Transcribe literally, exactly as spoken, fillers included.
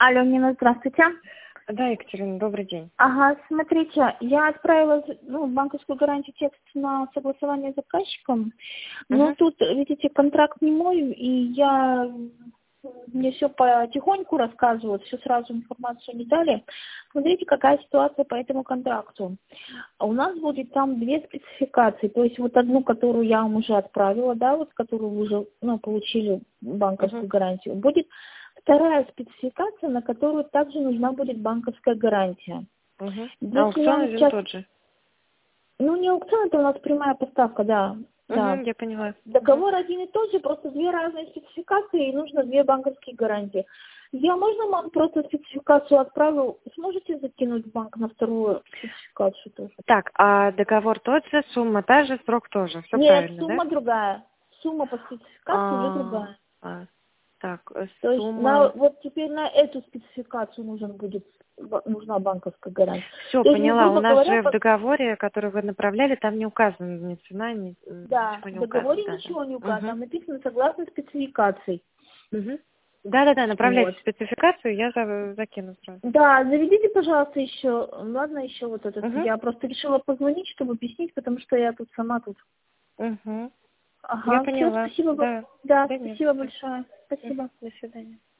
Алло, Нина, здравствуйте. Да, Екатерина, добрый день. Ага, смотрите, я отправила ну, банковскую гарантию текст на согласование с заказчиком, но Мгм. тут, видите, контракт не мой, и я мне все потихоньку рассказывают, все сразу информацию не дали. Смотрите, какая ситуация по этому контракту. А у нас будет там две спецификации, то есть вот одну, которую я вам уже отправила, да, вот которую вы уже ну, получили банковскую Мгм. гарантию, будет вторая спецификация, на которую также нужна будет банковская гарантия. Мгм. А Если я аукцион вам один сейчас... тот же. Ну, не аукцион, это у нас прямая поставка, да. Да. Мгм, я поняла. Мгм. Договор один и тот же, просто две разные спецификации, и нужно две банковские гарантии. Я, можно вам просто спецификацию отправлю? Сможете закинуть в банк на вторую спецификацию тоже? Так, а договор тот же, сумма та же, срок тоже. Все Нет, правильно, да? сумма другая. Сумма по спецификации уже А, другая. а, так, э, То есть на, сумма. вот теперь на эту спецификацию нужен будет, ба- нужна банковская гарантия. Все, То есть, ну, поняла. У грубо нас говоря, же в по- договоре, который вы направляли, там не указана ни цена, ни м, да, ничего в не указано. договоре Да, ничего не да. указано, Угу. там написано согласно спецификации. Угу. Да, да, да, направляйте Вот. спецификацию, я за- закину сразу. Да, заведите, пожалуйста, еще, ладно, еще вот этот. Угу. Я просто решила позвонить, чтобы объяснить, потому что я тут сама тут. Угу. Я Ага, все, поняла. спасибо. бо- Да. Да, Да нет. спасибо Всё. большое. Мгм. Спасибо. До свидания.